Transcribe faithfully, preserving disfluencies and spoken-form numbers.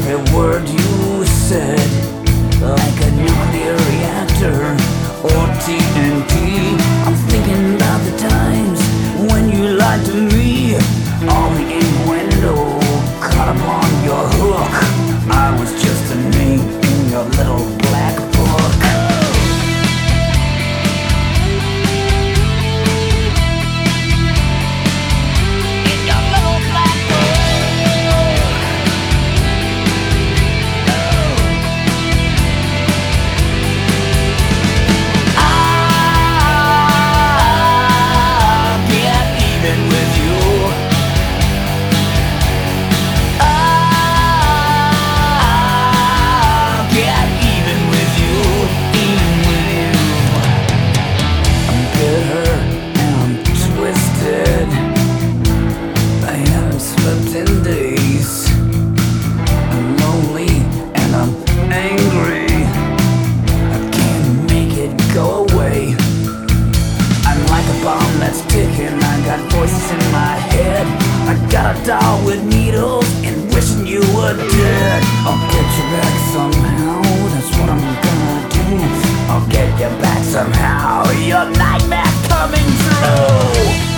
every word you said, like a nuclear reactor or T N T. I'm thinking about the times when you lied to me, all the innuendo caught up on your hook. I was just a name in your little black book. In days, I'm lonely and I'm angry. I can't make it go away. I'm like a bomb that's ticking. I got voices in my head. I got a doll with needles and wishing you were dead. I'll get you back somehow. That's what I'm gonna do. I'll get you back somehow. Your nightmare's coming true.